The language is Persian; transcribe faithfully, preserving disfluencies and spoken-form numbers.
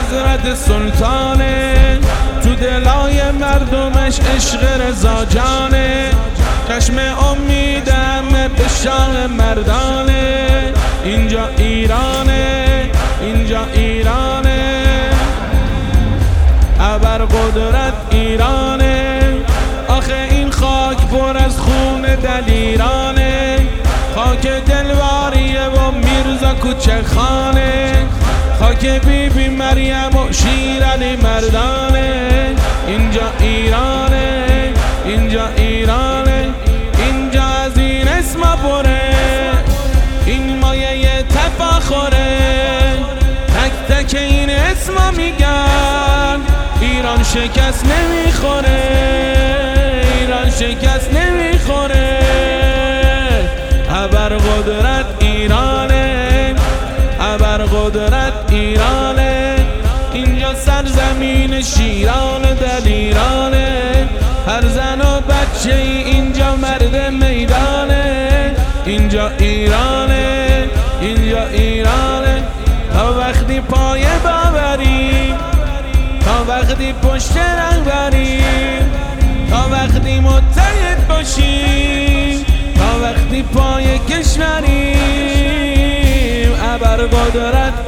حضرت سلطانه، تو دلای مردمش عشق رضا جانه. چشم امیدم به شاه مردانه، اینجا ایرانه، اینجا ایرانه. ابر قدرت ایرانه، آخه این خاک پر از خون دلیرانه. خاک دلواریه و میرزا کوچه خانه، خاک بی بی مریم و شیرعلی مردانه. اینجا ایرانه، اینجا ایرانه. اینجا از این اسما پره، این مایه تفاخره. تک تک این اسما میگن ایران شکست نمیخوره، ایران شکست نمیخوره. ابر قدرت ایرانه، ابر قدرت ایرانه. اینجا سرزمین شیران دلیرانه، هر زن و بچه اینجا مرد میدانه. اینجا ایرانه، اینجا ایرانه. تا وقتی پای باوریم، تا وقتی پشت رهبریم، تا وقتی متحد باشیم، تا وقتی پای کشوریم. ابر قدرت